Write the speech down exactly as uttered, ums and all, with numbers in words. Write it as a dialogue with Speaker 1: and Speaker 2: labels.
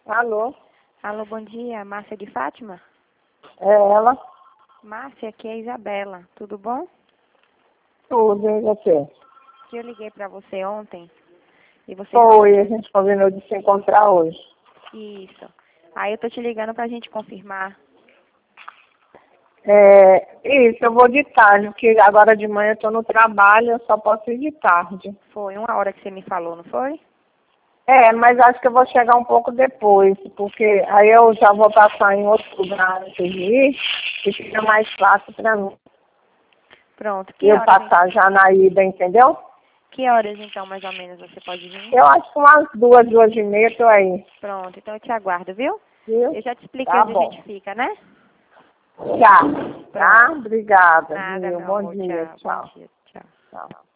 Speaker 1: Alô?
Speaker 2: Alô, bom dia. Márcia de Fátima?
Speaker 1: É ela?
Speaker 2: Márcia, aqui é a Isabela. Tudo bom?
Speaker 1: Tudo, e você?
Speaker 2: Que eu liguei pra você ontem e você falou
Speaker 1: Foi, a gente combinou de se encontrar hoje.
Speaker 2: isso. Aí eu tô te ligando pra gente confirmar.
Speaker 1: É, isso, eu vou de tarde, porque agora de manhã eu tô no trabalho, eu só posso ir de tarde.
Speaker 2: Foi uma hora que você me falou, não foi?
Speaker 1: É, mas acho que eu vou chegar um pouco depois, porque aí eu já vou passar em outro lugar antes de ir, e fica mais fácil pra mim.
Speaker 2: Pronto. Que
Speaker 1: Eu
Speaker 2: horas, hein?
Speaker 1: passar já na ida, entendeu?
Speaker 2: Que horas então, mais ou menos, você pode vir?
Speaker 1: Eu acho que umas duas, duas e meia eu tô aí.
Speaker 2: Pronto, então eu te aguardo, viu?
Speaker 1: Viu?
Speaker 2: Eu já te expliquei
Speaker 1: Tá
Speaker 2: onde a
Speaker 1: bom.
Speaker 2: gente fica, né?
Speaker 1: Tchau. Tá?
Speaker 2: Pronto.
Speaker 1: Obrigada,
Speaker 2: Nada,
Speaker 1: viu?
Speaker 2: meu
Speaker 1: Bom
Speaker 2: amor.
Speaker 1: dia.
Speaker 2: Tchau. Bom
Speaker 1: Tchau.
Speaker 2: dia. Tchau.
Speaker 1: Tchau.